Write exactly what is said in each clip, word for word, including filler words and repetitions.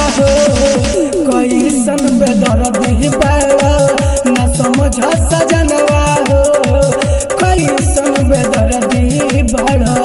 हो कैसन बेदर्दी बड़ा न समझ सजनवा हो कैसन बेदर्दी बड़ा।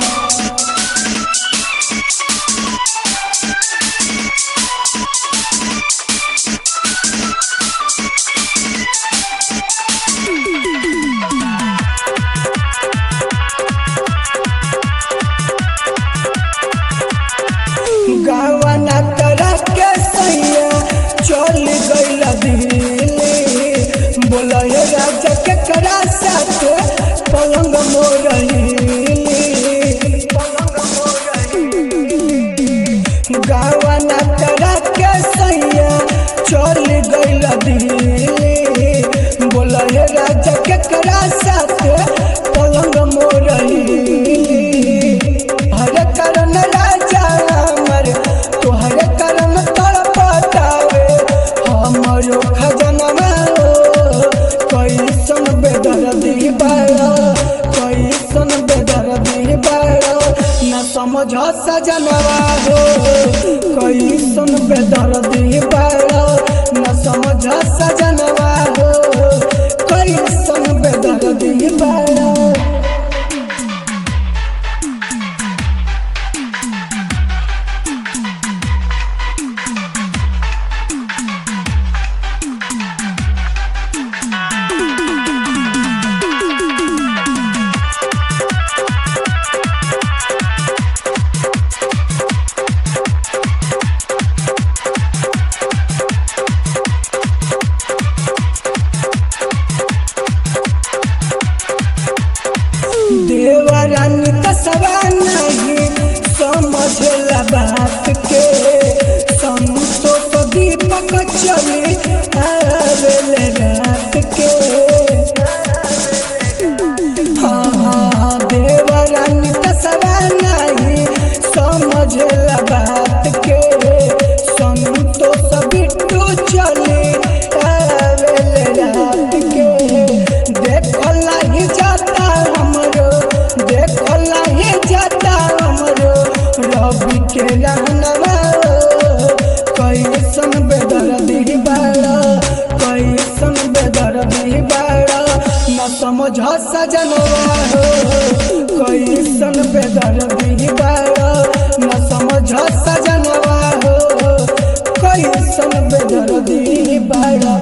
गावना करा के सैया चल गइल दिल्ली बोला राजा के करा साथे पलंग मोरहिली। गावना करा के सैया चल गइल दिल्ली बोला राजा के करा साथे पलंग मोरहिली। हर कारण राजा तोहर करम तड़पटावे हमरो खजनवा कैसन बेदर्दी बड़ा कैसन बेदर्दी बड़ा न समझ सजनवा हो कैसन बेदर्दी बड़ा न समझ सजनवा हो कैसन बेदर्दी बड़ा। देवरानी कसवा नहीं समझला बात के संतोष दीपक चली आवेले रात के। हाँ हाँ देवरानी कसवा नहीं समझला बात के संतोष बिट्टू चली आवेले रात के। देखला ही जाता हमरो देखला ही जाता हमरो रवि के रहनवा कैसन बेदर्दी बड़ा कैसन बेदर्दी बड़ा न समझ सजनवा हो कैसन बेदर्दी बड़ा न समझ सजनवा हो कैसन बेदर्दी बड़ा।